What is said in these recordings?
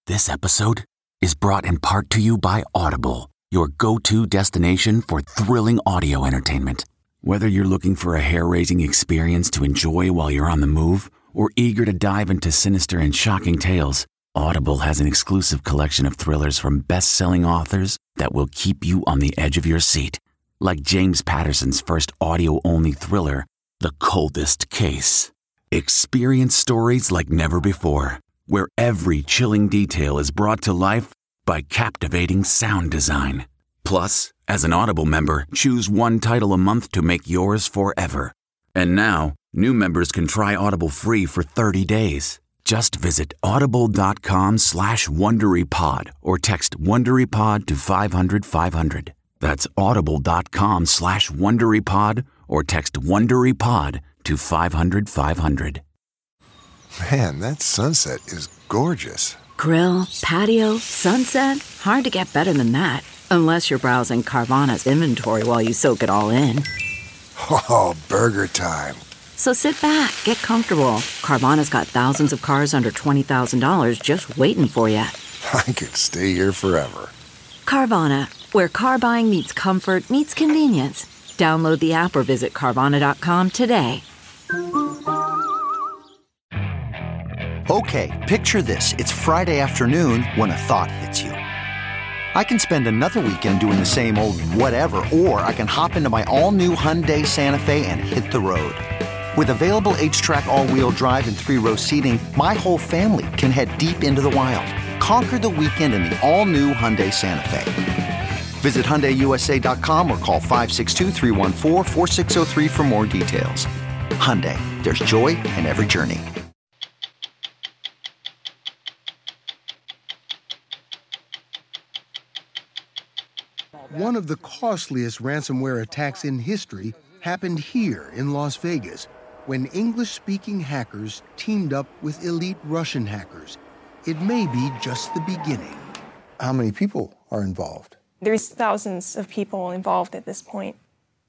This episode is brought in part to you by Audible, your go-to destination for thrilling audio entertainment. Whether you're looking for a hair-raising experience to enjoy while you're on the move or eager to dive into sinister and shocking tales, Audible has an exclusive collection of thrillers from best-selling authors that will keep you on the edge of your seat. Like James Patterson's first audio-only thriller, The Coldest Case. Experience stories like never before, where every chilling detail is brought to life by captivating sound design. Plus, as an Audible member, choose one title a month to make yours forever. And now, new members can try Audible free for 30 days. Just visit audible.com/WonderyPod or text WonderyPod to 500-500. That's audible.com/WonderyPod or text WonderyPod to 500-500. Man, that sunset is gorgeous. Grill, patio, sunset. Hard to get better than that. Unless you're browsing Carvana's inventory while you soak it all in. Oh, burger time. So sit back, get comfortable. Carvana's got thousands of cars under $20,000 just waiting for you. I could stay here forever. Carvana, where car buying meets comfort, meets convenience. Download the app or visit Carvana.com today. Okay, picture this. It's Friday afternoon when a thought hits you. I can spend another weekend doing the same old whatever, or I can hop into my all-new Hyundai Santa Fe and hit the road. With available H-Track all-wheel drive and 3-row seating, my whole family can head deep into the wild. Conquer the weekend in the all-new Hyundai Santa Fe. Visit HyundaiUSA.com or call 562-314-4603 for more details. Hyundai, there's joy in every journey. One of the costliest ransomware attacks in history happened here in Las Vegas when English-speaking hackers teamed up with elite Russian hackers. It may be just the beginning. How many people are involved? There's thousands of people involved at this point.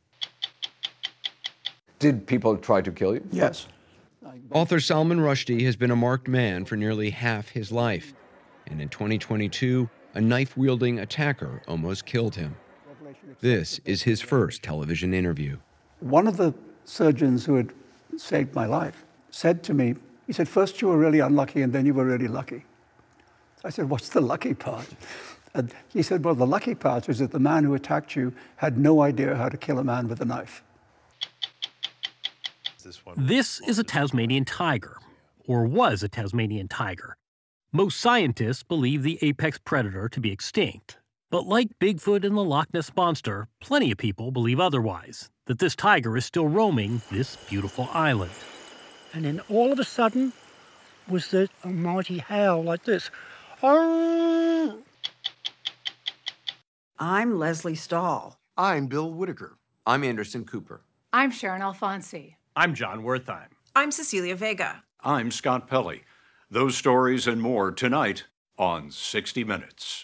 Did people try to kill you? Yes. Author Salman Rushdie has been a marked man for nearly half his life. And in 2022, a knife-wielding attacker almost killed him. This is his first television interview. One of the surgeons who had saved my life said to me, he said, first you were really unlucky and then you were really lucky. I said, what's the lucky part? And he said, well, the lucky part is that the man who attacked you had no idea how to kill a man with a knife. This is a Tasmanian tiger, or was a Tasmanian tiger. Most scientists believe the apex predator to be extinct. But like Bigfoot and the Loch Ness Monster, plenty of people believe otherwise, that this tiger is still roaming this beautiful island. And then all of a sudden was the mighty howl like this. Arr! I'm Leslie Stahl. I'm Bill Whitaker. I'm Anderson Cooper. I'm Sharon Alfonsi. I'm John Wertheim. I'm Cecilia Vega. I'm Scott Pelley. Those stories and more tonight on 60 Minutes.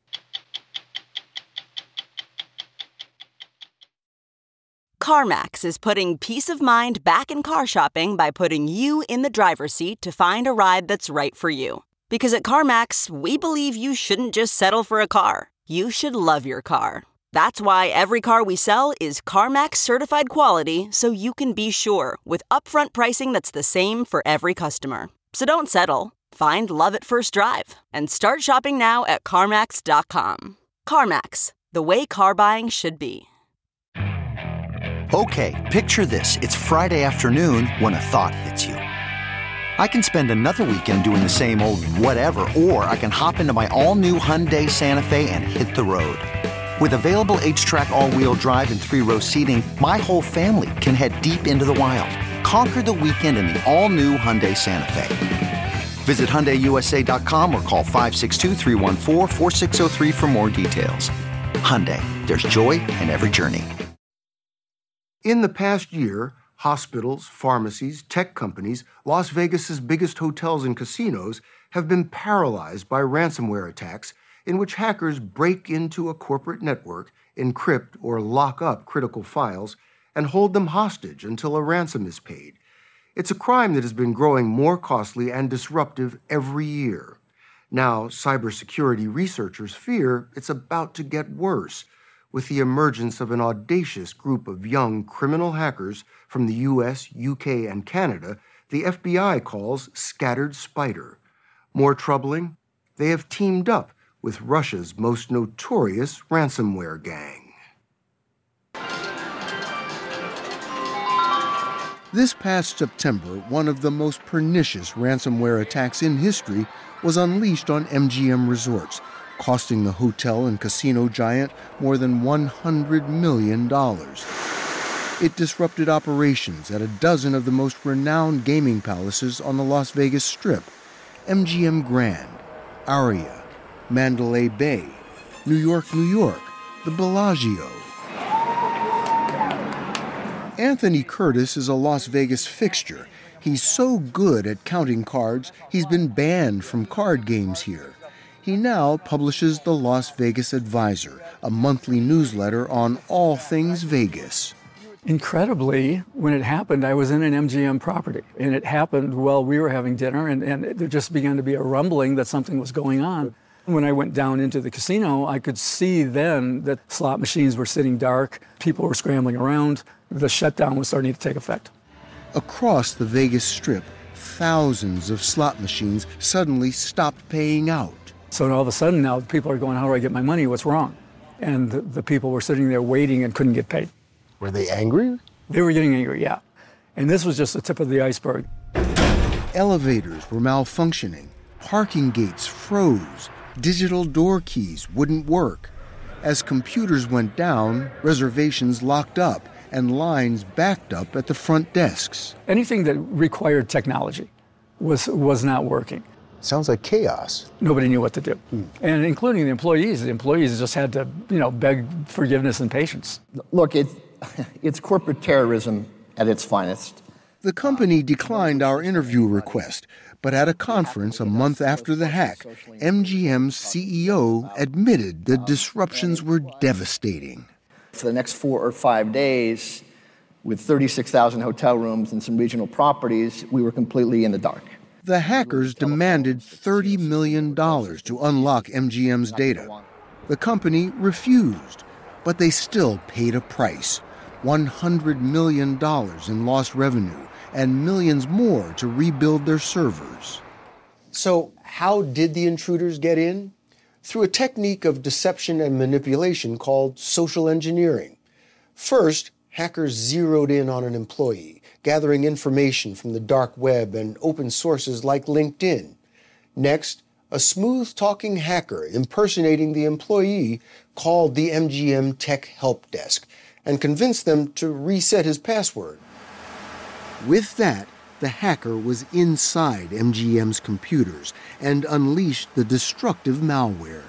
CarMax is putting peace of mind back in car shopping by putting you in the driver's seat to find a ride that's right for you. Because at CarMax, we believe you shouldn't just settle for a car. You should love your car. That's why every car we sell is CarMax certified quality, so you can be sure with upfront pricing that's the same for every customer. So don't settle. Find love at first drive and start shopping now at CarMax.com. CarMax, the way car buying should be. Okay, picture this. It's Friday afternoon when a thought hits you. I can spend another weekend doing the same old whatever, or I can hop into my all-new Hyundai Santa Fe and hit the road. With available H-Track all-wheel drive and 3-row seating, my whole family can head deep into the wild. Conquer the weekend in the all-new Hyundai Santa Fe. Visit HyundaiUSA.com or call 562-314-4603 for more details. Hyundai, there's joy in every journey. In the past year, hospitals, pharmacies, tech companies, Las Vegas's biggest hotels and casinos have been paralyzed by ransomware attacks in which hackers break into a corporate network, encrypt or lock up critical files, and hold them hostage until a ransom is paid. It's a crime that has been growing more costly and disruptive every year. Now, cybersecurity researchers fear it's about to get worse with the emergence of an audacious group of young criminal hackers from the US, UK, and Canada the FBI calls Scattered Spider. More troubling, they have teamed up with Russia's most notorious ransomware gang. This past September, one of the most pernicious ransomware attacks in history was unleashed on MGM Resorts, costing the hotel and casino giant more than $100 million. It disrupted operations at a dozen of the most renowned gaming palaces on the Las Vegas Strip: MGM Grand, Aria, Mandalay Bay, New York, the Bellagio. Anthony Curtis is a Las Vegas fixture. He's so good at counting cards, he's been banned from card games here. He now publishes the Las Vegas Advisor, a monthly newsletter on all things Vegas. Incredibly, when it happened, I was in an MGM property, and it happened while we were having dinner, and there just began to be a rumbling that something was going on. When I went down into the casino, I could see then that slot machines were sitting dark, people were scrambling around, the shutdown was starting to take effect. Across the Vegas Strip, thousands of slot machines suddenly stopped paying out. So all of a sudden now, people are going, how do I get my money? What's wrong? And the people were sitting there waiting and couldn't get paid. Were they angry? They were getting angry, yeah. And this was just the tip of the iceberg. Elevators were malfunctioning. Parking gates froze. Digital door keys wouldn't work. As computers went down, reservations locked up and lines backed up at the front desks. Anything that required technology was not working. Sounds like chaos. Nobody knew what to do. And including the employees. The employees just had to, beg forgiveness and patience. Look, it's corporate terrorism at its finest. The company declined our interview request, but at a conference a month after the hack, MGM's CEO admitted the disruptions were devastating. For the next 4 or 5 days, with 36,000 hotel rooms and some regional properties, we were completely in the dark. The hackers demanded $30 million to unlock MGM's data. The company refused, but they still paid a price: $100 million in lost revenue and millions more to rebuild their servers. So how did the intruders get in? Through a technique of deception and manipulation called social engineering. First, hackers zeroed in on an employee, gathering information from the dark web and open sources like LinkedIn. Next, a smooth-talking hacker impersonating the employee called the MGM Tech Help Desk and convinced them to reset his password. With that, the hacker was inside MGM's computers and unleashed the destructive malware.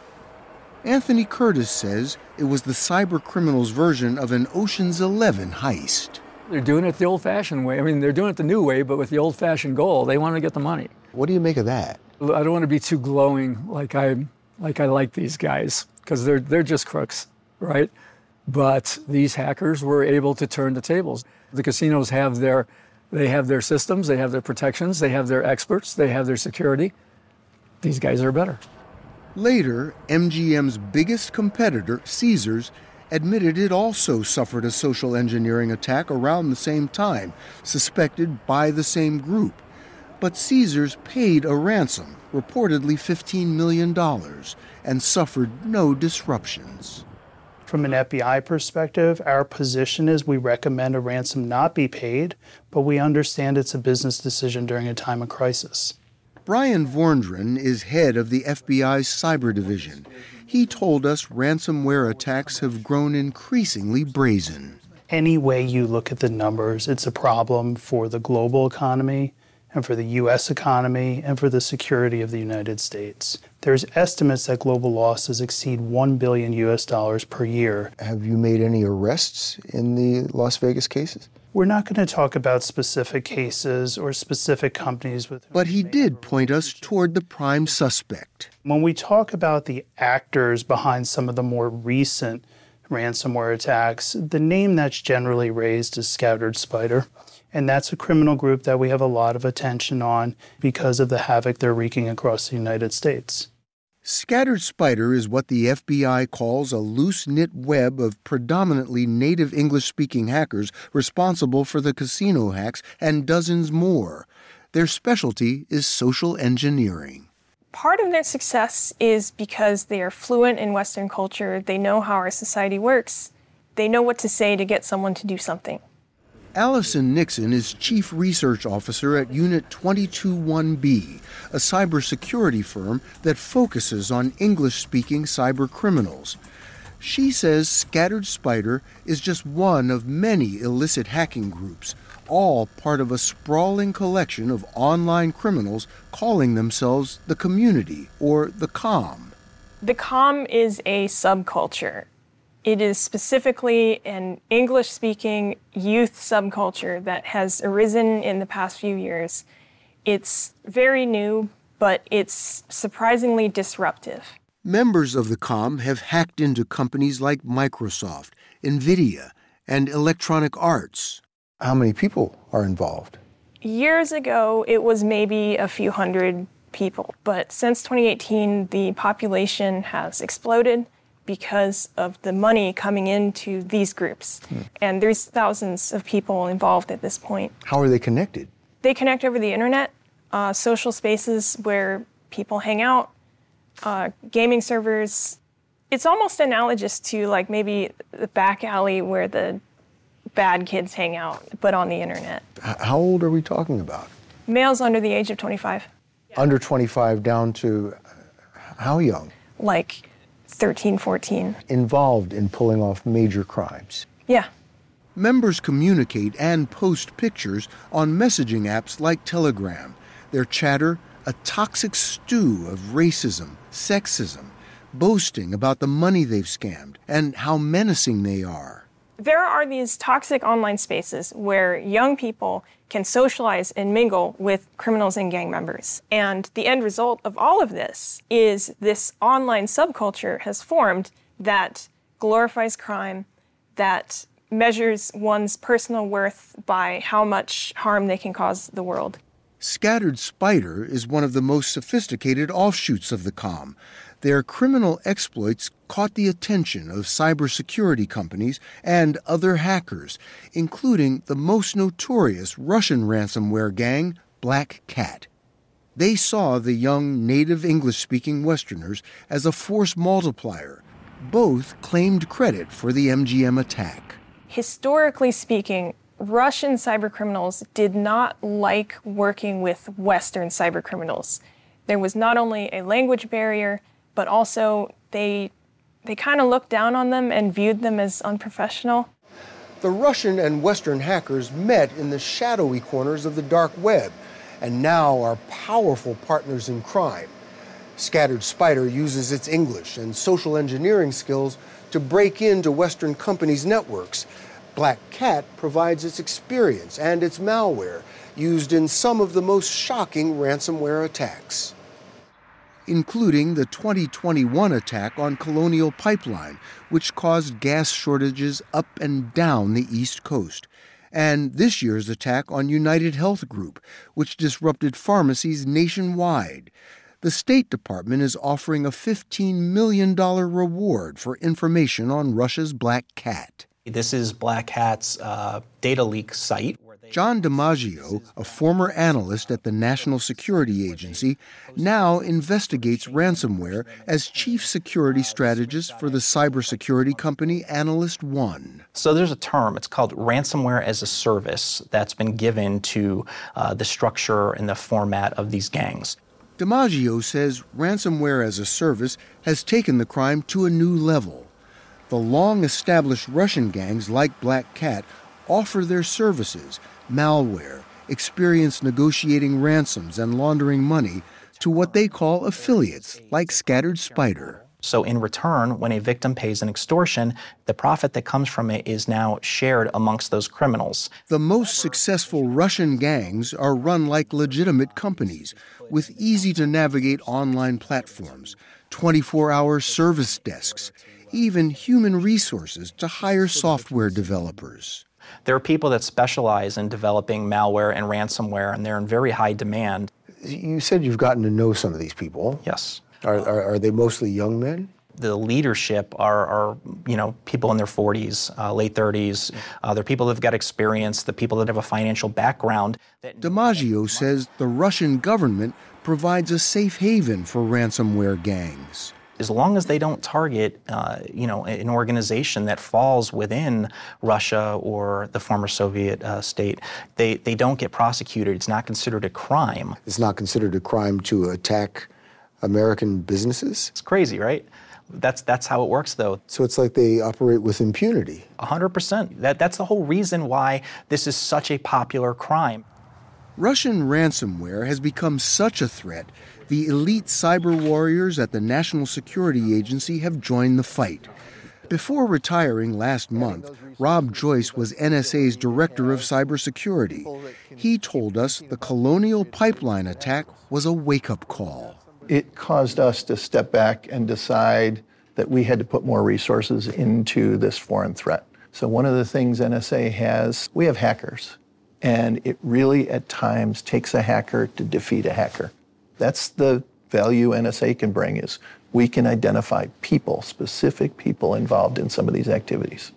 Anthony Curtis says it was the cyber criminals' version of an Ocean's 11 heist. They're doing it the old-fashioned way. I mean, they're doing it the new way, but with the old-fashioned goal. They want to get the money. What do you make of that? I don't want to be too glowing like I like these guys, because they're just crooks, right? But these hackers were able to turn the tables. The casinos have their systems, they have their protections, they have their experts, they have their security. These guys are better. Later, MGM's biggest competitor, Caesars, admitted it also suffered a social engineering attack around the same time, suspected by the same group. But Caesars paid a ransom, reportedly $15 million, and suffered no disruptions. From an FBI perspective, our position is we recommend a ransom not be paid, but we understand it's a business decision during a time of crisis. Brian Vorndran is head of the FBI's cyber division. He told us ransomware attacks have grown increasingly brazen. Any way you look at the numbers, it's a problem for the global economy and for the U.S. economy and for the security of the United States. There's estimates that global losses exceed $1 billion per year. Have you made any arrests in the Las Vegas cases? We're not going to talk about specific cases or specific companies with. But he did point us toward the prime suspect. When we talk about the actors behind some of the more recent ransomware attacks, the name that's generally raised is Scattered Spider. And that's a criminal group that we have a lot of attention on because of the havoc they're wreaking across the United States. Scattered Spider is what the FBI calls a loose-knit web of predominantly native English-speaking hackers responsible for the casino hacks and dozens more. Their specialty is social engineering. Part of their success is because they are fluent in Western culture, they know how our society works, they know what to say to get someone to do something. Allison Nixon is Chief Research Officer at Unit 221B, a cybersecurity firm that focuses on English-speaking cyber criminals. She says Scattered Spider is just one of many illicit hacking groups, all part of a sprawling collection of online criminals calling themselves the Community, or the COM. The COM is a subculture. It is specifically an English-speaking youth subculture that has arisen in the past few years. It's very new, but it's surprisingly disruptive. Members of the COM have hacked into companies like Microsoft, NVIDIA, and Electronic Arts. How many people are involved? Years ago, it was maybe a few hundred people, but since 2018, the population has exploded because of the money coming into these groups. And there's thousands of people involved at this point. How are they connected? They connect over the internet, social spaces where people hang out, gaming servers. It's almost analogous to like maybe the back alley where the bad kids hang out, but on the internet. How old are we talking about? Males under the age of 25. Under 25 down to how young? Like 13, 14. Involved in pulling off major crimes. Yeah. Members communicate and post pictures on messaging apps like Telegram. Their chatter, a toxic stew of racism, sexism, boasting about the money they've scammed and how menacing they are. There are these toxic online spaces where young people can socialize and mingle with criminals and gang members. And the end result of all of this is this online subculture has formed that glorifies crime, that measures one's personal worth by how much harm they can cause the world. Scattered Spider is one of the most sophisticated offshoots of the COM. Their criminal exploits caught the attention of cybersecurity companies and other hackers, including the most notorious Russian ransomware gang, Black Cat. They saw the young native English-speaking Westerners as a force multiplier. Both claimed credit for the MGM attack. Historically speaking, Russian cybercriminals did not like working with Western cybercriminals. There was not only a language barrier, but also they kind of looked down on them and viewed them as unprofessional. The Russian and Western hackers met in the shadowy corners of the dark web and now are powerful partners in crime. Scattered Spider uses its English and social engineering skills to break into Western companies' networks. Black Cat provides its experience and its malware, used in some of the most shocking ransomware attacks, including the 2021 attack on Colonial Pipeline, which caused gas shortages up and down the East Coast, and this year's attack on United Health Group, which disrupted pharmacies nationwide. The State Department is offering a $15 million reward for information on Russia's Black Cat. This is Black Cat's data leak site. John DiMaggio, a former analyst at the National Security Agency, now investigates ransomware as chief security strategist for the cybersecurity company Analyst One. So there's a term, it's called ransomware as a service, that's been given to the structure and the format of these gangs. DiMaggio says ransomware as a service has taken the crime to a new level. The long-established Russian gangs like Black Cat offer their services, malware, experience negotiating ransoms and laundering money, to what they call affiliates, like Scattered Spider. So in return, when a victim pays an extortion, the profit that comes from it is now shared amongst those criminals. The most successful Russian gangs are run like legitimate companies, with easy-to-navigate online platforms, 24-hour service desks, even human resources to hire software developers. There are people that specialize in developing malware and ransomware, and they're in very high demand. You said you've gotten to know some of these people. Yes. Are they mostly young men? The leadership are people in their 40s, late 30s. They're people that have got experience, the people that have a financial background. DiMaggio says the Russian government provides a safe haven for ransomware gangs. As long as they don't target, an organization that falls within Russia or the former Soviet state, they don't get prosecuted. It's not considered a crime. It's not considered a crime to attack American businesses? It's crazy, right? That's how it works, though. So it's like they operate with impunity. 100%. That's the whole reason why this is such a popular crime. Russian ransomware has become such a threat, the elite cyber warriors at the National Security Agency have joined the fight. Before retiring last month, Rob Joyce was NSA's director of cybersecurity. He told us the Colonial Pipeline attack was a wake-up call. It caused us to step back and decide that we had to put more resources into this foreign threat. So one of the things NSA has, we have hackers. And it really, at times, takes a hacker to defeat a hacker. That's the value NSA can bring, is we can identify people, specific people involved in some of these activities.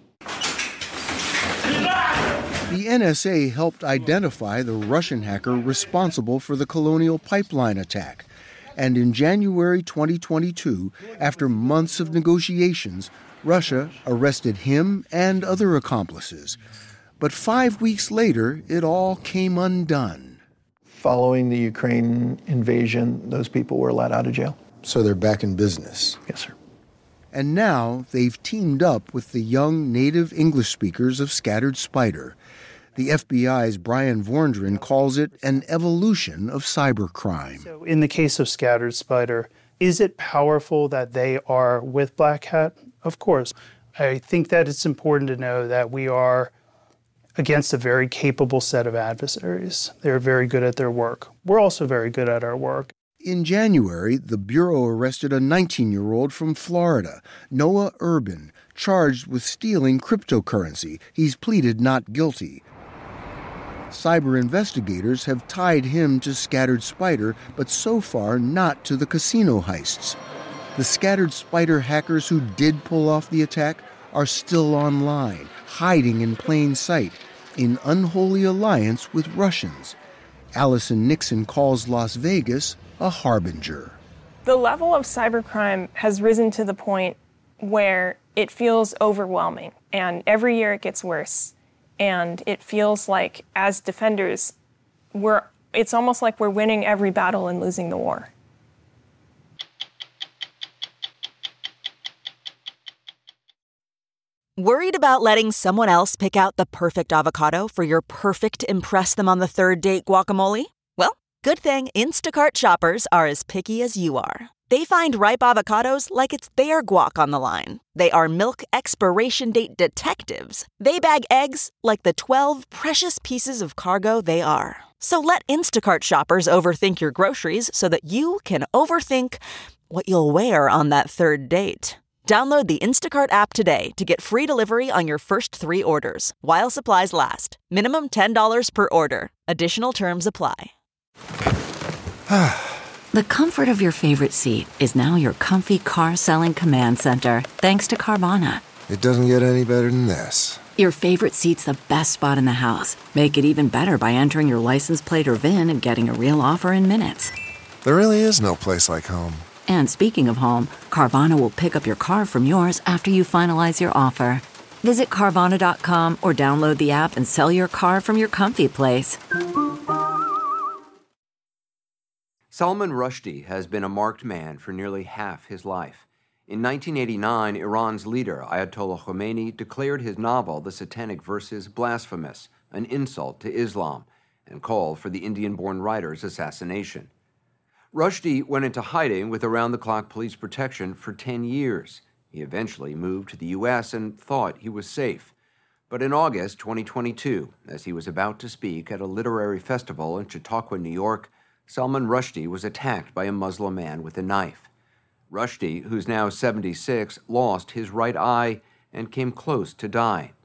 The NSA helped identify the Russian hacker responsible for the Colonial Pipeline attack. And in January 2022, after months of negotiations, Russia arrested him and other accomplices. But 5 weeks later, it all came undone. Following the Ukraine invasion, those people were let out of jail. So they're back in business? Yes, sir. And now they've teamed up with the young native English speakers of Scattered Spider. The FBI's Brian Vorndran calls it an evolution of cybercrime. So in the case of Scattered Spider, is it powerful that they are with Black Hat? Of course. I think that it's important to know that we are against a very capable set of adversaries. They're very good at their work. We're also very good at our work. In January, the Bureau arrested a 19-year-old from Florida, Noah Urban, charged with stealing cryptocurrency. He's pleaded not guilty. Cyber investigators have tied him to Scattered Spider, but so far not to the casino heists. The Scattered Spider hackers who did pull off the attack are still online, hiding in plain sight, in unholy alliance with Russians. Allison Nixon calls Las Vegas a harbinger. The level of cybercrime has risen to the point where it feels overwhelming, and every year it gets worse. And it feels like, as defenders, it's almost like we're winning every battle and losing the war. Worried about letting someone else pick out the perfect avocado for your perfect impress them on the third date guacamole? Well, good thing Instacart shoppers are as picky as you are. They find ripe avocados like it's their guac on the line. They are milk expiration date detectives. They bag eggs like the 12 precious pieces of cargo they are. So let Instacart shoppers overthink your groceries so that you can overthink what you'll wear on that third date. Download the Instacart app today to get free delivery on your first 3 orders, while supplies last. Minimum $10 per order. Additional terms apply. The comfort of your favorite seat is now your comfy car-selling command center, thanks to Carvana. It doesn't get any better than this. Your favorite seat's the best spot in the house. Make it even better by entering your license plate or VIN and getting a real offer in minutes. There really is no place like home. And speaking of home, Carvana will pick up your car from yours after you finalize your offer. Visit Carvana.com or download the app and sell your car from your comfy place. Salman Rushdie has been a marked man for nearly half his life. In 1989, Iran's leader, Ayatollah Khomeini, declared his novel, The Satanic Verses, blasphemous, an insult to Islam, and called for the Indian-born writer's assassination. Rushdie went into hiding with around-the-clock police protection for 10 years. He eventually moved to the U.S. and thought he was safe. But in August 2022, as he was about to speak at a literary festival in Chautauqua, New York, Salman Rushdie was attacked by a Muslim man with a knife. Rushdie, who's now 76, lost his right eye and came close to dying.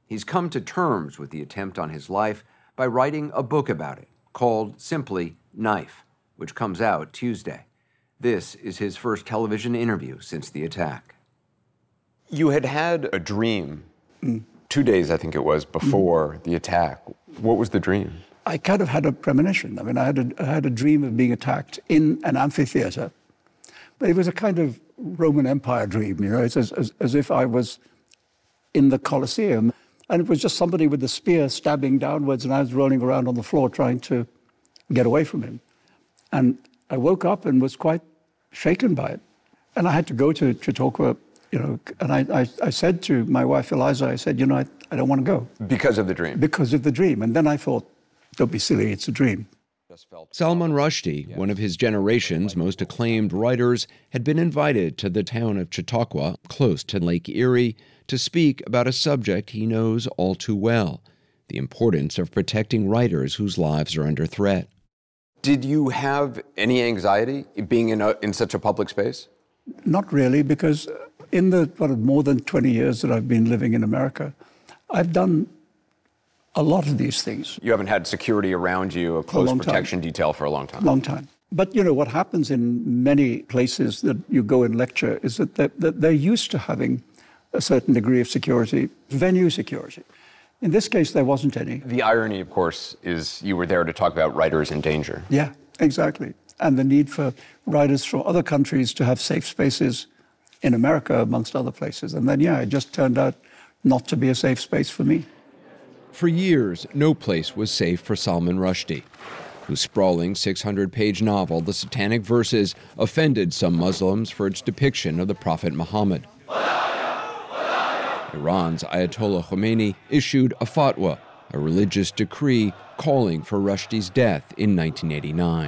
He's come to terms with the attempt on his life by writing a book about it called simply Knife, which comes out Tuesday. This is his first television interview since the attack. You had a dream 2 days, I think it was, before the attack. What was the dream? I kind of had a premonition. I mean, I had a dream of being attacked in an amphitheater. But it was a kind of Roman Empire dream, you know. It's as if I was in the Colosseum. And it was just somebody with a spear stabbing downwards, and I was rolling around on the floor trying to get away from him. And I woke up and was quite shaken by it. And I had to go to Chautauqua, you know, and I said to my wife, Eliza, I said, you know, I don't want to go. Because of the dream? Because of the dream. And then I thought, don't be silly, it's a dream. Salman Rushdie, one of his generation's most acclaimed writers, had been invited to the town of Chautauqua, close to Lake Erie, to speak about a subject he knows all too well, the importance of protecting writers whose lives are under threat. Did you have any anxiety being in such a public space? Not really, because in the more than 20 years that I've been living in America, I've done a lot of these things. You haven't had security around you, a close protection detail for a long time. Long time. But, you know, what happens in many places that you go and lecture is that they're used to having a certain degree of security, venue security. In this case, there wasn't any. The irony, of course, is you were there to talk about writers in danger. Yeah, exactly. And the need for writers from other countries to have safe spaces in America, amongst other places. And then, yeah, it just turned out not to be a safe space for me. For years, no place was safe for Salman Rushdie, whose sprawling 600-page novel, The Satanic Verses, offended some Muslims for its depiction of the Prophet Muhammad. Iran's Ayatollah Khomeini issued a fatwa, a religious decree calling for Rushdie's death in 1989.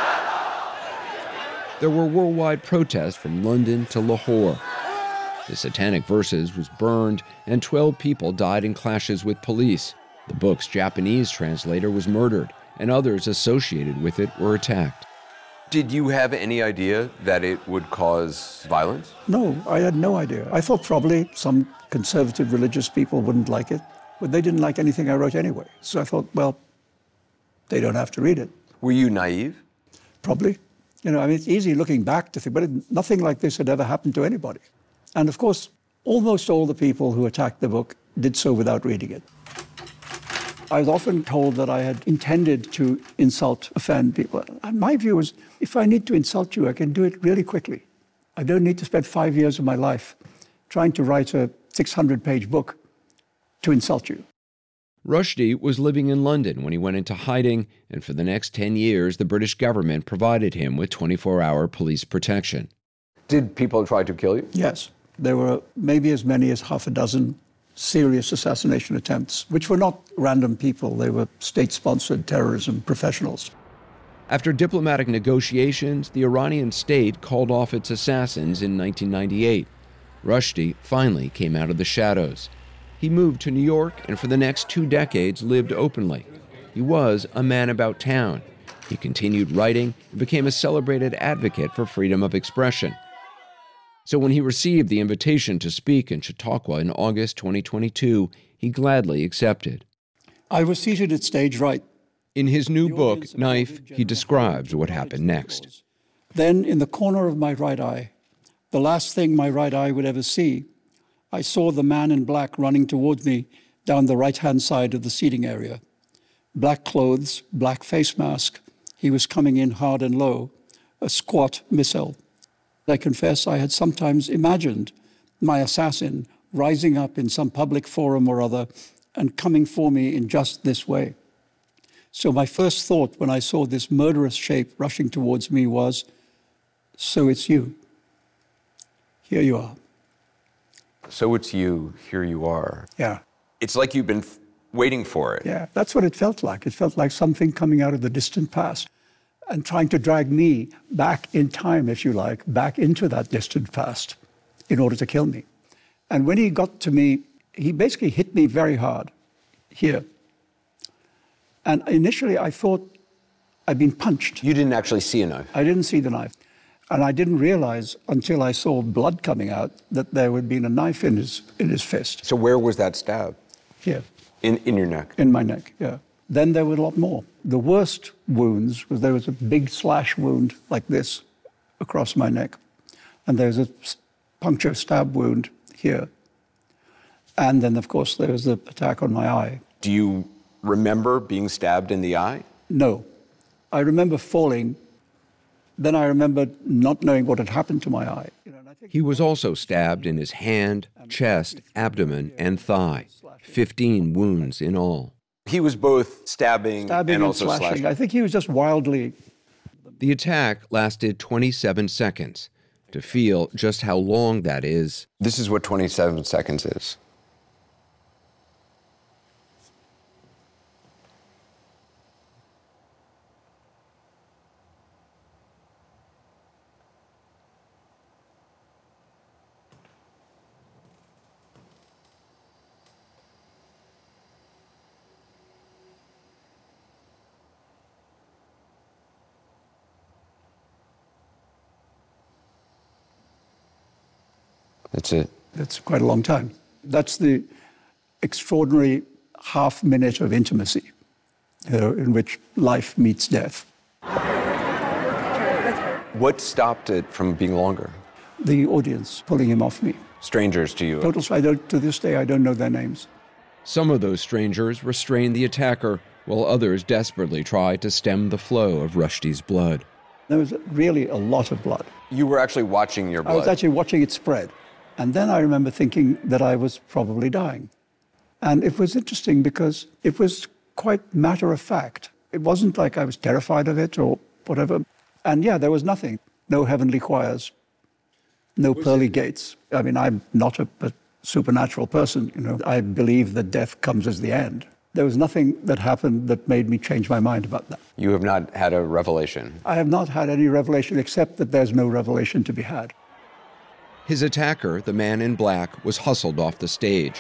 There were worldwide protests from London to Lahore. The Satanic Verses was burned, and 12 people died in clashes with police. The book's Japanese translator was murdered, and others associated with it were attacked. Did you have any idea that it would cause violence? No, I had no idea. I thought probably some conservative religious people wouldn't like it, but they didn't like anything I wrote anyway. So I thought, well, they don't have to read it. Were you naive? Probably. You know, I mean, it's easy looking back to think, but nothing like this had ever happened to anybody. And of course, almost all the people who attacked the book did so without reading it. I was often told that I had intended to insult, offend people. And my view was, if I need to insult you, I can do it really quickly. I don't need to spend 5 years of my life trying to write a 600-page book to insult you. Rushdie was living in London when he went into hiding, and for the next 10 years, the British government provided him with 24-hour police protection. Did people try to kill you? Yes. There were maybe as many as half a dozen serious assassination attempts, which were not random people. They were state-sponsored terrorism professionals. After diplomatic negotiations, the Iranian state called off its assassins in 1998. Rushdie finally came out of the shadows. He moved to New York and for the next 2 decades lived openly. He was a man about town. He continued writing and became a celebrated advocate for freedom of expression. So when he received the invitation to speak in Chautauqua in August 2022, he gladly accepted. I was seated at stage right. In his new book, Knife, he describes what happened next. Then, in the corner of my right eye, the last thing my right eye would ever see, I saw the man in black running towards me down the right-hand side of the seating area. Black clothes, black face mask. He was coming in hard and low, a squat missile. I confess I had sometimes imagined my assassin rising up in some public forum or other and coming for me in just this way. So my first thought when I saw this murderous shape rushing towards me was, so it's you. Here you are. So it's you, here you are. Yeah. It's like you've been waiting for it. Yeah, that's what it felt like. It felt like something coming out of the distant past and trying to drag me back in time, if you like, back into that distant past in order to kill me. And when he got to me, he basically hit me very hard here. And initially I thought I'd been punched. You didn't actually see a knife? I didn't see the knife. And I didn't realize until I saw blood coming out that there had been a knife in his fist. So where was that stab? here. In your neck? In my neck, yeah. Then there were a lot more. The worst wounds was there was a big slash wound like this across my neck. And there's a puncture stab wound here. And then, of course, there was the attack on my eye. Do you remember being stabbed in the eye? No. I remember falling. Then I remember not knowing what had happened to my eye. He was also stabbed in his hand, chest, abdomen, and thigh. 15 wounds in all. He was both stabbing and also slashing. I think he was just wildly... The attack lasted 27 seconds. To feel just how long that is... This is what 27 seconds is. That's it. That's quite a long time. That's the extraordinary half minute of intimacy, in which life meets death. What stopped it from being longer? The audience pulling him off me. Strangers to you? To this day, I don't know their names. Some of those strangers restrained the attacker, while others desperately tried to stem the flow of Rushdie's blood. There was really a lot of blood. You were actually watching your blood? I was actually watching it spread. And then I remember thinking that I was probably dying. And it was interesting because it was quite matter of fact. It wasn't like I was terrified of it or whatever. And yeah, there was nothing. No heavenly choirs, no pearly gates. I mean, I'm not a supernatural person, I believe that death comes as the end. There was nothing that happened that made me change my mind about that. You have not had a revelation? I have not had any revelation except that there's no revelation to be had. His attacker, the man in black, was hustled off the stage.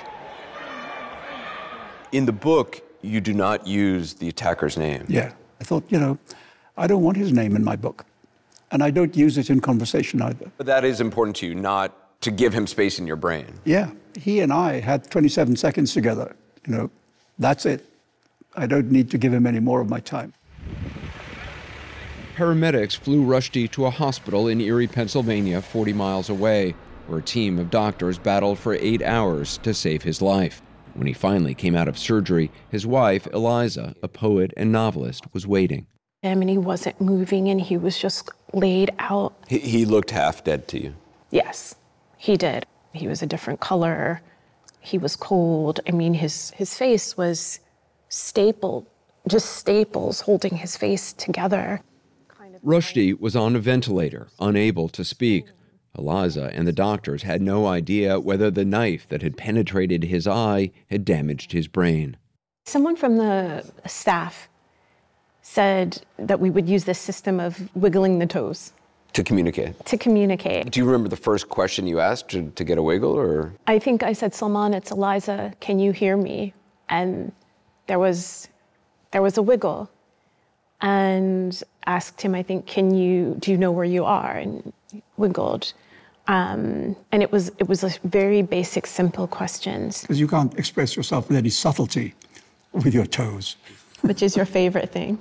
In the book, you do not use the attacker's name. Yeah. I thought, I don't want his name in my book. And I don't use it in conversation either. But that is important to you, not to give him space in your brain. Yeah. He and I had 27 seconds together. That's it. I don't need to give him any more of my time. Paramedics flew Rushdie to a hospital in Erie, Pennsylvania, 40 miles away, where a team of doctors battled for 8 hours to save his life. When he finally came out of surgery, his wife, Eliza, a poet and novelist, was waiting. And he wasn't moving, and he was just laid out. He looked half dead to you? Yes, he did. He was a different color. He was cold. I mean, his face was stapled, just staples holding his face together. Rushdie was on a ventilator, unable to speak. Eliza and the doctors had no idea whether the knife that had penetrated his eye had damaged his brain. Someone from the staff said that we would use this system of wiggling the toes. To communicate? To communicate. Do you remember the first question you asked to get a wiggle, or? I think I said, Salman, it's Eliza, can you hear me? And there was a wiggle. And asked him, I think, do you know where you are? And he wiggled. And it was a very basic, simple questions. Because you can't express yourself with any subtlety with your toes. Which is your favorite thing.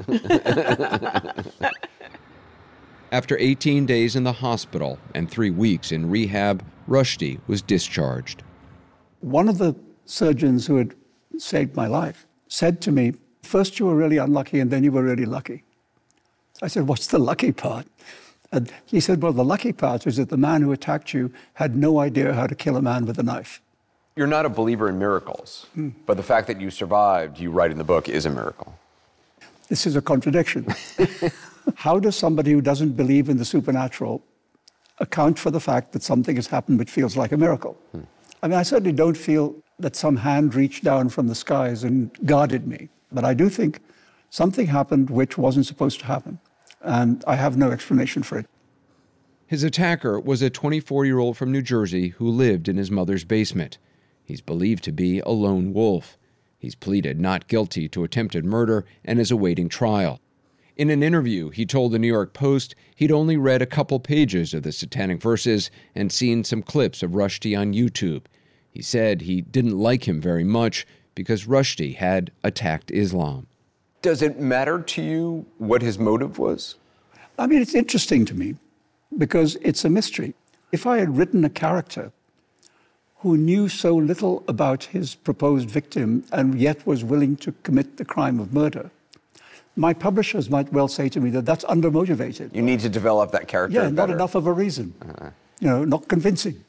After 18 days in the hospital and 3 weeks in rehab, Rushdie was discharged. One of the surgeons who had saved my life said to me, first you were really unlucky and then you were really lucky. I said, what's the lucky part? And he said, well, the lucky part is that the man who attacked you had no idea how to kill a man with a knife. You're not a believer in miracles, but the fact that you survived, you write in the book, is a miracle. This is a contradiction. How does somebody who doesn't believe in the supernatural account for the fact that something has happened which feels like a miracle? I mean, I certainly don't feel that some hand reached down from the skies and guarded me, but I do think something happened which wasn't supposed to happen, and I have no explanation for it. His attacker was a 24-year-old from New Jersey who lived in his mother's basement. He's believed to be a lone wolf. He's pleaded not guilty to attempted murder and is awaiting trial. In an interview, he told the New York Post he'd only read a couple pages of the Satanic Verses and seen some clips of Rushdie on YouTube. He said he didn't like him very much because Rushdie had attacked Islam. Does it matter to you what his motive was? I mean, it's interesting to me because it's a mystery. If I had written a character who knew so little about his proposed victim and yet was willing to commit the crime of murder, my publishers might well say to me that that's undermotivated. You need to develop that character better. Not enough of a reason. Not convincing.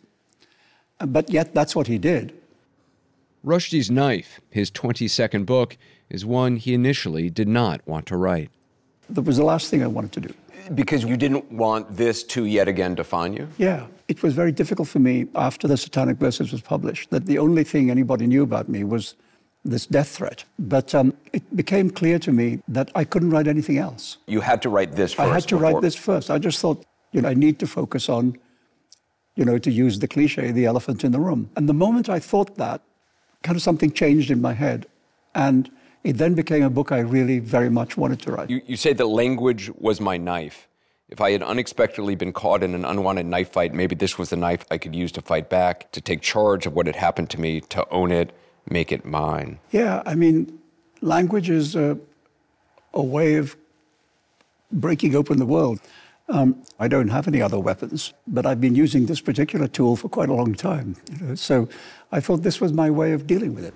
But yet that's what he did. Rushdie's Knife, his 22nd book, is one he initially did not want to write. That was the last thing I wanted to do. Because you didn't want this to yet again define you? Yeah. It was very difficult for me after the Satanic Verses was published, that the only thing anybody knew about me was this death threat. But it became clear to me that I couldn't write anything else. You had to write this first. I had to write this first. I just thought, I need to focus on, to use the cliche, the elephant in the room. And the moment I thought that, kind of something changed in my head. And it then became a book I really very much wanted to write. You say that language was my knife. If I had unexpectedly been caught in an unwanted knife fight, maybe this was the knife I could use to fight back, to take charge of what had happened to me, to own it, make it mine. Yeah, I mean, language is a way of breaking open the world. I don't have any other weapons, but I've been using this particular tool for quite a long time. So I thought this was my way of dealing with it.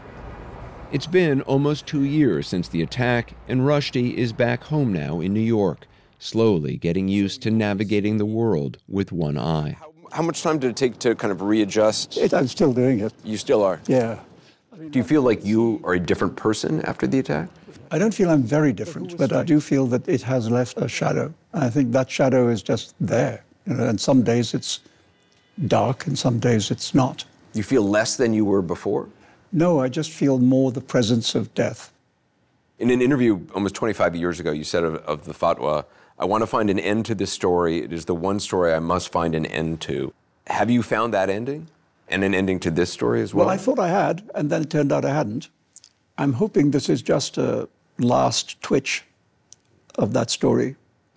It's been almost 2 years since the attack, and Rushdie is back home now in New York, slowly getting used to navigating the world with one eye. How much time did it take to kind of readjust? I'm still doing it. You still are? Yeah. Do you feel like you are a different person after the attack? I don't feel I'm very different, but I do feel that it has left a shadow. I think that shadow is just there. And some days it's dark and some days it's not. You feel less than you were before? No, I just feel more the presence of death. In an interview almost 25 years ago, you said of the fatwa, I want to find an end to this story. It is the one story I must find an end to. Have you found that ending? And an ending to this story as well? Well, I thought I had, and then it turned out I hadn't. I'm hoping this is just a last twitch of that story.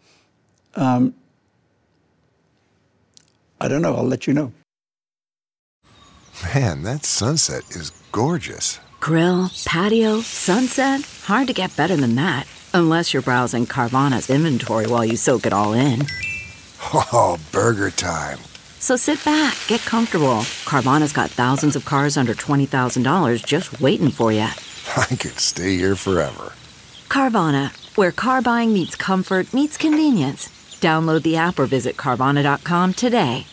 I don't know. I'll let you know. Man, that sunset is gorgeous. Grill, patio, sunset. Hard to get better than that. Unless you're browsing Carvana's inventory while you soak it all in. Oh, burger time. So sit back, get comfortable. Carvana's got thousands of cars under $20,000 just waiting for you. I could stay here forever. Carvana, where car buying meets comfort, meets convenience. Download the app or visit Carvana.com today.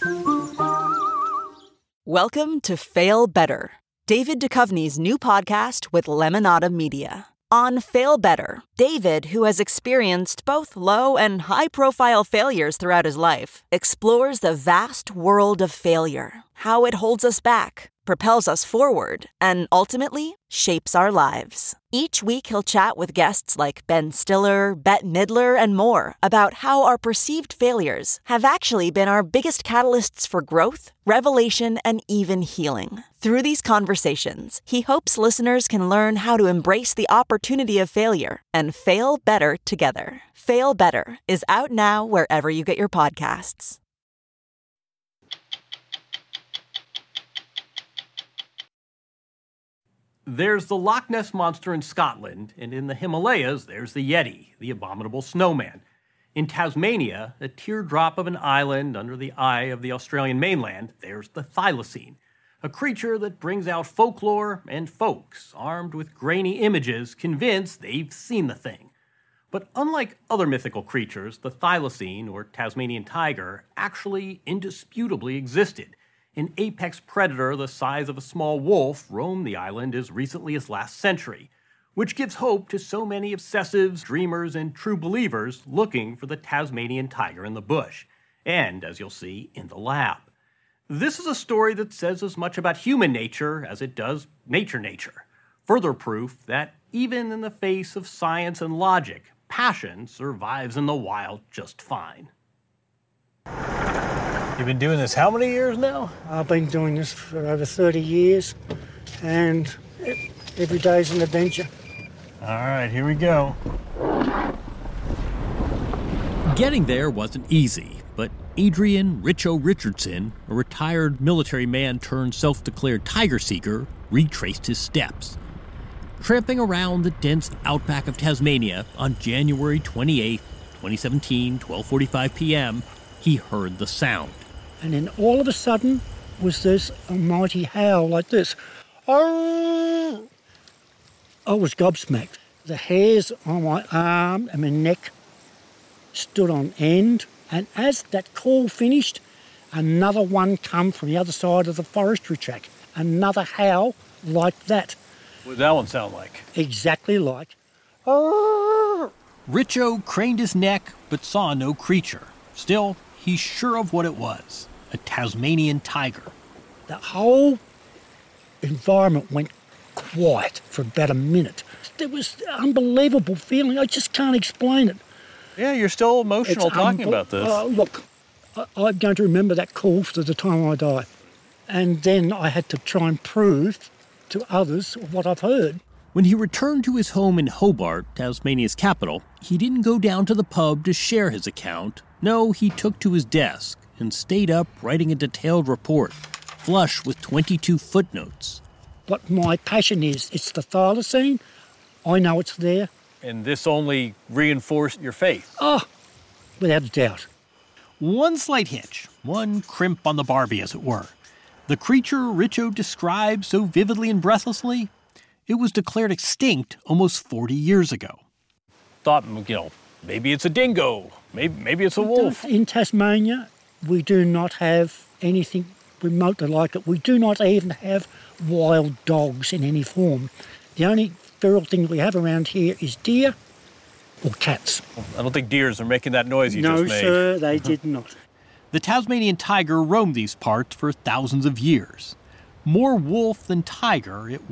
Welcome to Fail Better, David Duchovny's new podcast with Lemonada Media. On Fail Better, David, who has experienced both low and high-profile failures throughout his life, explores the vast world of failure, how it holds us back, propels us forward, and ultimately shapes our lives. Each week he'll chat with guests like Ben Stiller, Bette Midler, and more about how our perceived failures have actually been our biggest catalysts for growth, revelation, and even healing. Through these conversations, he hopes listeners can learn how to embrace the opportunity of failure and fail better together. Fail Better is out now wherever you get your podcasts. There's the Loch Ness Monster in Scotland, and in the Himalayas, there's the Yeti, the abominable snowman. In Tasmania, a teardrop of an island under the eye of the Australian mainland, there's the thylacine, a creature that brings out folklore and folks armed with grainy images convinced they've seen the thing. But unlike other mythical creatures, the thylacine, or Tasmanian tiger, actually indisputably existed. An apex predator the size of a small wolf roamed the island as recently as last century, which gives hope to so many obsessives, dreamers, and true believers looking for the Tasmanian tiger in the bush, and, as you'll see, in the lab. This is a story that says as much about human nature as it does nature. Further proof that even in the face of science and logic, passion survives in the wild just fine. You've been doing this how many years now? I've been doing this for over 30 years, and every day's an adventure. All right, here we go. Getting there wasn't easy, but Adrian Richo Richardson, a retired military man turned self-declared tiger seeker, retraced his steps. Tramping around the dense outback of Tasmania on January 28, 2017, 12:45 p.m., he heard the sound. And then all of a sudden was this mighty howl like this. Oh! I was gobsmacked. The hairs on my arm and my neck stood on end. And as that call finished, another one come from the other side of the forestry track. Another howl like that. What did that one sound like? Exactly like. Oh! Richo craned his neck but saw no creature. Still, he's sure of what it was. A Tasmanian tiger. The whole environment went quiet for about a minute. There was an unbelievable feeling. I just can't explain it. Yeah, you're still emotional talking about this. Look, I'm going to remember that call to the time I die. And then I had to try and prove to others what I've heard. When he returned to his home in Hobart, Tasmania's capital, he didn't go down to the pub to share his account. No, he took to his desk and stayed up writing a detailed report, flush with 22 footnotes. What my passion is, it's the thylacine. I know it's there. And this only reinforced your faith? Oh, without a doubt. One slight hitch, one crimp on the Barbie, as it were. The creature Richo described so vividly and breathlessly, it was declared extinct almost 40 years ago. Thought, maybe it's a dingo, maybe it's a wolf. In Tasmania, we do not have anything remotely like it. We do not even have wild dogs in any form. The only feral thing we have around here is deer or cats. I don't think deers are making that noise you just made. No, sir, they did not. The Tasmanian tiger roamed these parts for thousands of years. More wolf than tiger, it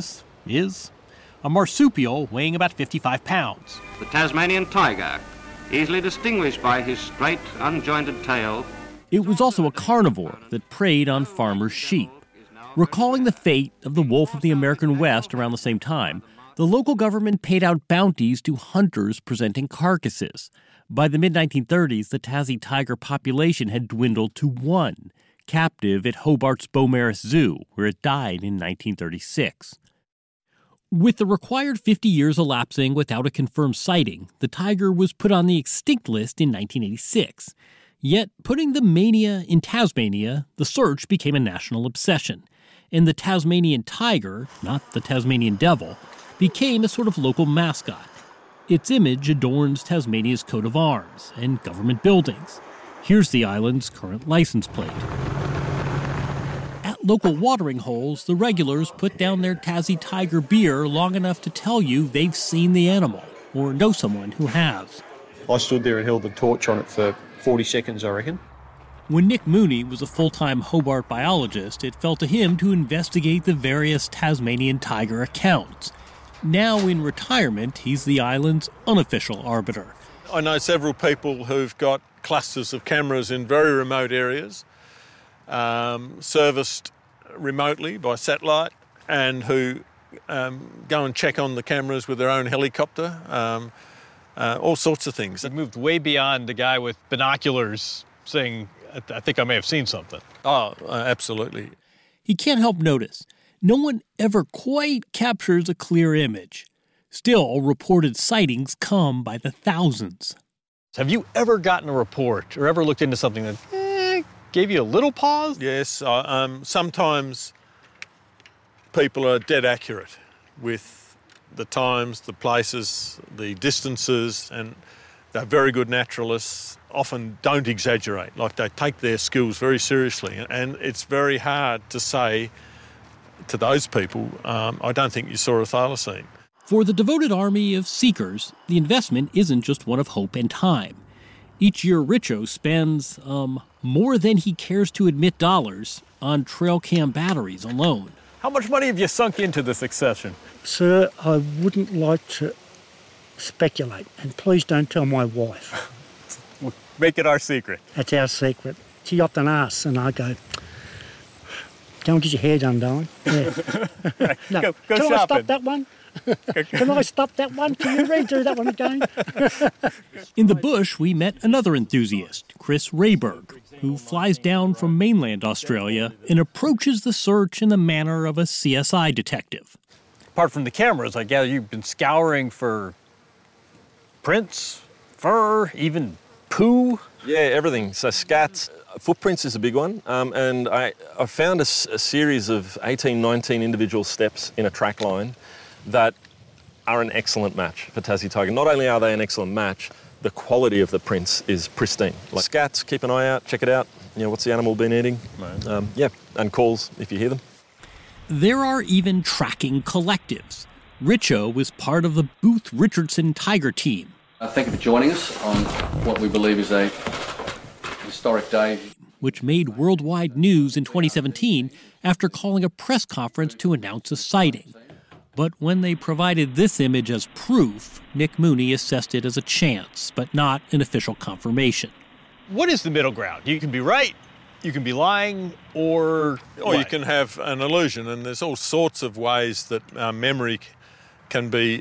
is, a marsupial weighing about 55 pounds. The Tasmanian tiger, easily distinguished by his straight, unjointed tail. It was also a carnivore that preyed on farmers' sheep. Recalling the fate of the wolf of the American West around the same time, the local government paid out bounties to hunters presenting carcasses. By the mid-1930s, the Tassie tiger population had dwindled to one, captive at Hobart's Beaumaris Zoo, where it died in 1936. With the required 50 years elapsing without a confirmed sighting, the tiger was put on the extinct list in 1986. Yet, putting the mania in Tasmania, the search became a national obsession, and the Tasmanian tiger, not the Tasmanian devil, became a sort of local mascot. Its image adorns Tasmania's coat of arms and government buildings. Here's the island's current license plate. At local watering holes, the regulars put down their Tassie Tiger beer long enough to tell you they've seen the animal, or know someone who has. I stood there and held the torch on it for 40 seconds, I reckon. When Nick Mooney was a full-time Hobart biologist, it fell to him to investigate the various Tasmanian tiger accounts. Now in retirement, he's the island's unofficial arbiter. I know several people who've got clusters of cameras in very remote areas, serviced remotely by satellite, and who go and check on the cameras with their own helicopter, all sorts of things. It moved way beyond the guy with binoculars saying, I think I may have seen something. Oh, absolutely. He can't help notice, no one ever quite captures a clear image. Still, reported sightings come by the thousands. Have you ever gotten a report or ever looked into something that gave you a little pause? Yes, sometimes people are dead accurate with the times, the places, the distances, and they're very good naturalists, often don't exaggerate, like they take their skills very seriously. And it's very hard to say to those people, I don't think you saw a thylacine. For the devoted army of seekers, the investment isn't just one of hope and time. Each year, Richo spends more than he cares to admit dollars on trail cam batteries alone. How much money have you sunk into this succession? Sir, I wouldn't like to speculate, and please don't tell my wife. Make it our secret. That's our secret. She often asks, and I go, go and get your hair done, darling. Yeah. Right. No, Go can shopping. I stop that one? Can I stop that one? Can you redo that one again? In the bush, we met another enthusiast, Chris Rayberg, who flies down from mainland Australia and approaches the search in the manner of a CSI detective. Apart from the cameras, I gather you've been scouring for prints, fur, even poo? Yeah, everything. So scats, footprints is a big one. And I found a series of 18, 19 individual steps in a track line that are an excellent match for Tassie tiger. Not only are they an excellent match, the quality of the prints is pristine. Like scats, keep an eye out, check it out. You know, what's the animal been eating? Right. And calls if you hear them. There are even tracking collectives. Richo was part of the Booth Richardson Tiger team. Thank you for joining us on what we believe is a historic day, which made worldwide news in 2017 after calling a press conference to announce a sighting. But when they provided this image as proof, Nick Mooney assessed it as a chance, but not an official confirmation. What is the middle ground? You can be right, you can be lying, or you can have an illusion, and there's all sorts of ways that memory can be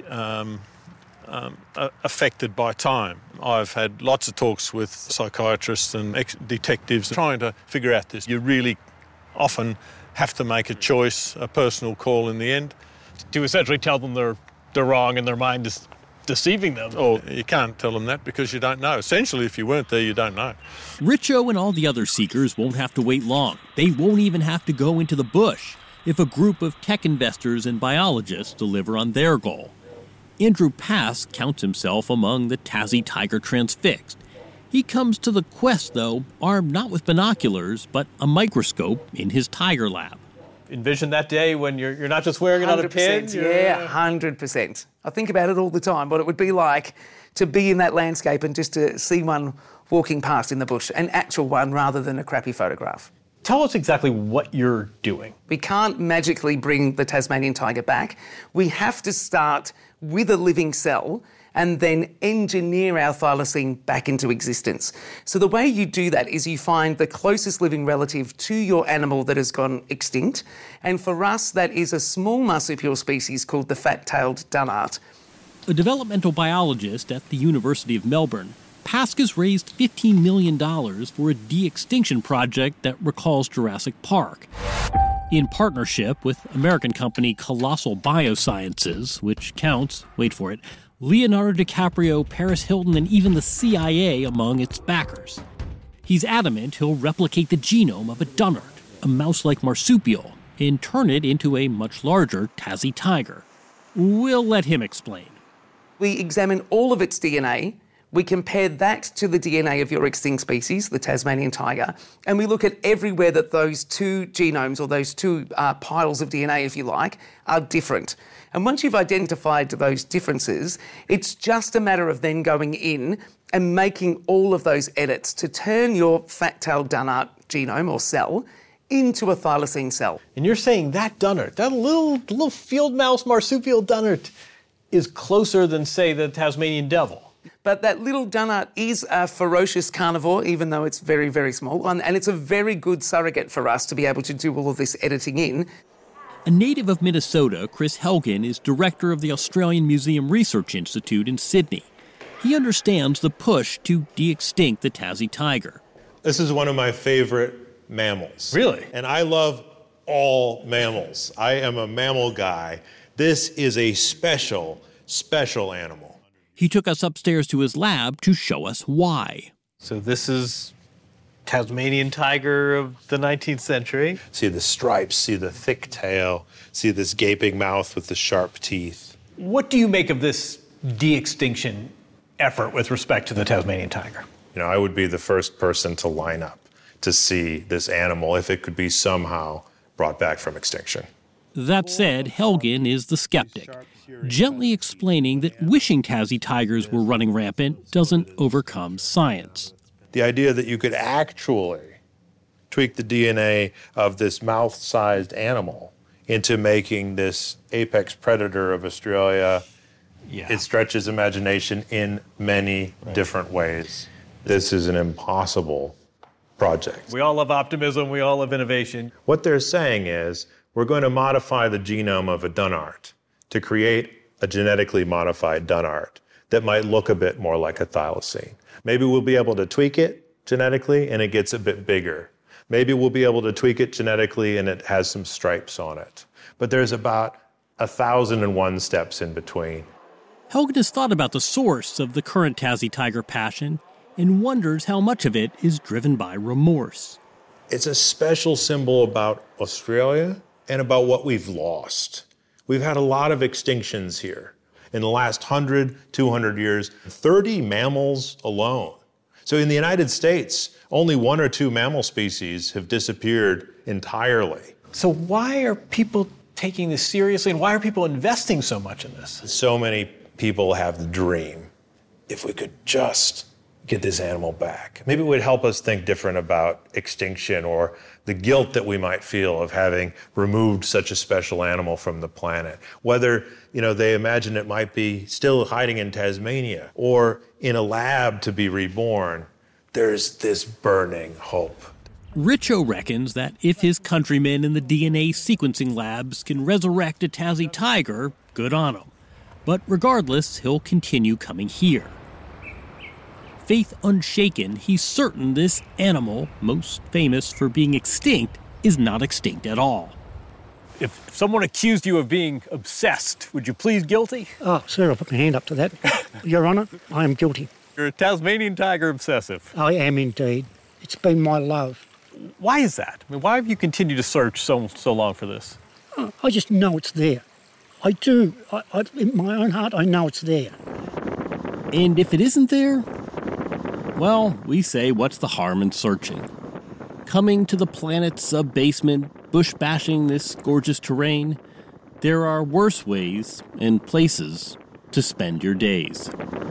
affected by time. I've had lots of talks with psychiatrists and detectives trying to figure out this. You really often have to make a choice, a personal call in the end. To essentially tell them they're wrong and their mind is deceiving them. Or you can't tell them that because you don't know. Essentially, if you weren't there, you don't know. Richo and all the other seekers won't have to wait long. They won't even have to go into the bush if a group of tech investors and biologists deliver on their goal. Andrew Pass counts himself among the Tassie tiger transfixed. He comes to the quest, though, armed not with binoculars, but a microscope in his tiger lab. Envision that day when you're not just wearing it on a pin? Yeah, 100%. I think about it all the time, what it would be like to be in that landscape and just to see one walking past in the bush, an actual one rather than a crappy photograph. Tell us exactly what you're doing. We can't magically bring the Tasmanian tiger back. We have to start with a living cell and then engineer our thylacine back into existence. So the way you do that is you find the closest living relative to your animal that has gone extinct. And for us, that is a small marsupial species called the fat-tailed dunnart. A developmental biologist at the University of Melbourne, Pascas raised $15 million for a de-extinction project that recalls Jurassic Park. In partnership with American company Colossal Biosciences, which counts, wait for it, Leonardo DiCaprio, Paris Hilton, and even the CIA among its backers. He's adamant he'll replicate the genome of a dunnart, a mouse-like marsupial, and turn it into a much larger Tassie tiger. We'll let him explain. We examine all of its DNA. We compare that to the DNA of your extinct species, the Tasmanian tiger, and we look at everywhere that those two genomes, or those two piles of DNA, if you like, are different. And once you've identified those differences, it's just a matter of then going in and making all of those edits to turn your fat-tailed dunnart genome or cell into a thylacine cell. And you're saying that dunnart, that little field mouse marsupial dunnart, is closer than, say, the Tasmanian devil. But that little dunnart is a ferocious carnivore, even though it's very, very small. And it's a very good surrogate for us to be able to do all of this editing in. A native of Minnesota, Chris Helgen is director of the Australian Museum Research Institute in Sydney. He understands the push to de-extinct the Tassie tiger. This is one of my favorite mammals. Really? And I love all mammals. I am a mammal guy. This is a special animal. He took us upstairs to his lab to show us why. So this is Tasmanian tiger of the 19th century. See the stripes, see the thick tail, see this gaping mouth with the sharp teeth. What do you make of this de-extinction effort with respect to the Tasmanian tiger? You know, I would be the first person to line up to see this animal if it could be somehow brought back from extinction. That said, Helgen is the skeptic, gently explaining that wishing Tassie tigers were running rampant doesn't overcome science. The idea that you could actually tweak the DNA of this mouth-sized animal into making this apex predator of Australia, it stretches imagination in many different ways. This is an impossible project. We all love optimism, we all love innovation. What they're saying is, we're going to modify the genome of a dunnart to create a genetically modified Dunnart that might look a bit more like a thylacine. Maybe we'll be able to tweak it genetically and it gets a bit bigger. Maybe we'll be able to tweak it genetically and it has some stripes on it. But there's about 1,001 steps in between. Helgen has thought about the source of the current Tassie tiger passion and wonders how much of it is driven by remorse. It's a special symbol about Australia and about what we've lost. We've had a lot of extinctions here. In the last 100, 200 years, 30 mammals alone. So in the United States, only 1 or 2 mammal species have disappeared entirely. So why are people taking this seriously, and why are people investing so much in this? So many people have the dream, if we could just get this animal back. Maybe it would help us think different about extinction or the guilt that we might feel of having removed such a special animal from the planet. Whether, they imagine it might be still hiding in Tasmania or in a lab to be reborn, there's this burning hope. Richo reckons that if his countrymen in the DNA sequencing labs can resurrect a Tassie tiger, good on him. But regardless, he'll continue coming here. Faith unshaken, he's certain this animal, most famous for being extinct, is not extinct at all. If someone accused you of being obsessed, would you plead guilty? Oh, sir, I'll put my hand up to that. Your Honour, I am guilty. You're a Tasmanian tiger obsessive. I am indeed. It's been my love. Why is that? I mean, why have you continued to search so long for this? I just know it's there. I do. In my own heart, I know it's there. And if it isn't there, well, we say, what's the harm in searching? Coming to the planet's sub-basement, bush-bashing this gorgeous terrain, there are worse ways and places to spend your days.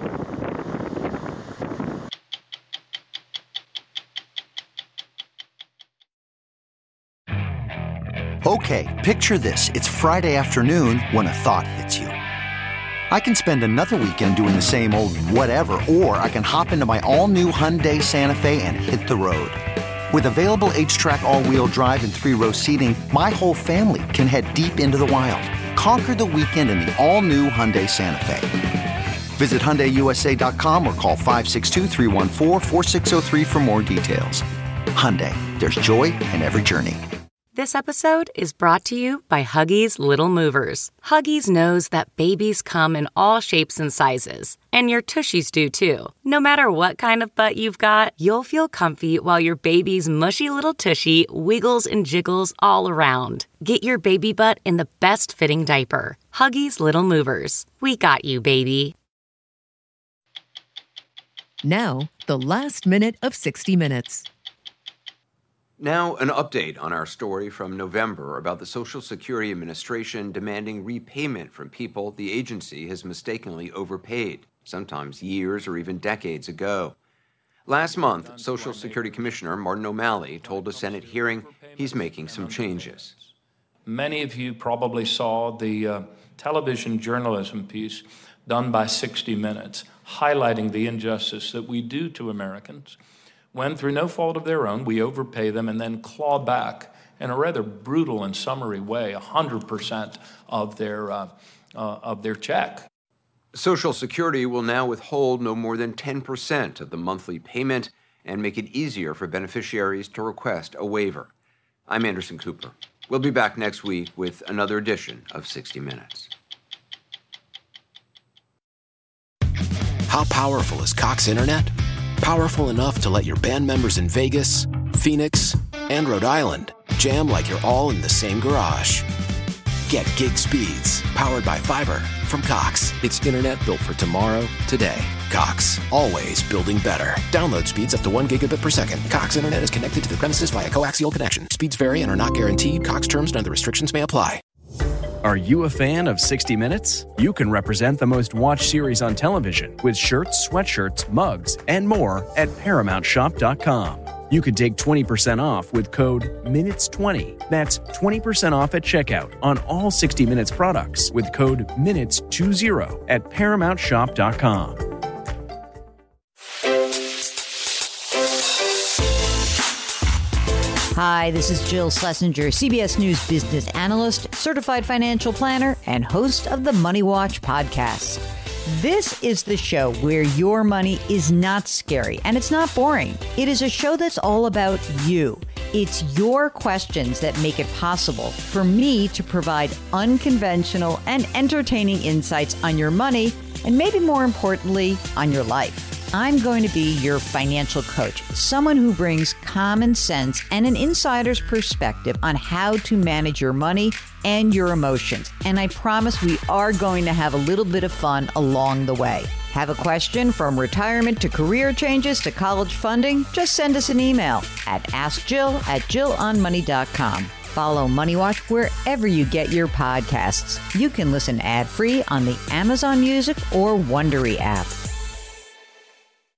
Okay, picture this. It's Friday afternoon when a thought hits you. I can spend another weekend doing the same old whatever, or I can hop into my all-new Hyundai Santa Fe and hit the road. With available H-Track all-wheel drive and 3-row seating, my whole family can head deep into the wild. Conquer the weekend in the all-new Hyundai Santa Fe. Visit HyundaiUSA.com or call 562-314-4603 for more details. Hyundai, there's joy in every journey. This episode is brought to you by Huggies Little Movers. Huggies knows that babies come in all shapes and sizes, and your tushies do too. No matter what kind of butt you've got, you'll feel comfy while your baby's mushy little tushy wiggles and jiggles all around. Get your baby butt in the best fitting diaper. Huggies Little Movers. We got you, baby. Now, the last minute of 60 Minutes. Now, an update on our story from November about the Social Security Administration demanding repayment from people the agency has mistakenly overpaid, sometimes years or even decades ago. Last month, Social Security Commissioner Martin O'Malley told a Senate hearing he's making some changes. Many of you probably saw the television journalism piece done by 60 Minutes, highlighting the injustice that we do to Americans when, through no fault of their own, we overpay them and then claw back in a rather brutal and summary way 100% of their check. Social Security will now withhold no more than 10% of the monthly payment and make it easier for beneficiaries to request a waiver. I'm Anderson Cooper. We'll be back next week with another edition of 60 Minutes. How powerful is Cox Internet? Powerful enough to let your band members in Vegas, Phoenix, and Rhode Island jam like you're all in the same garage. Get gig speeds powered by fiber from Cox. It's internet built for tomorrow, today. Cox, always building better. Download speeds up to 1 gigabit per second. Cox Internet is connected to the premises via coaxial connection. Speeds vary and are not guaranteed. Cox terms and other restrictions may apply. Are you a fan of 60 Minutes? You can represent the most watched series on television with shirts, sweatshirts, mugs, and more at ParamountShop.com. You can take 20% off with code MINUTES20. That's 20% off at checkout on all 60 Minutes products with code MINUTES20 at ParamountShop.com. Hi, this is Jill Schlesinger, CBS News business analyst. certified financial planner and host of the Money Watch podcast. This is the show where your money is not scary and it's not boring. It is a show that's all about you. It's your questions that make it possible for me to provide unconventional and entertaining insights on your money, and maybe more importantly, on your life. I'm going to be your financial coach, someone who brings common sense and an insider's perspective on how to manage your money and your emotions. And I promise we are going to have a little bit of fun along the way. Have a question from retirement to career changes to college funding? Just send us an email at askjill@jillonmoney.com. Follow Money Watch wherever you get your podcasts. You can listen ad-free on the Amazon Music or Wondery app.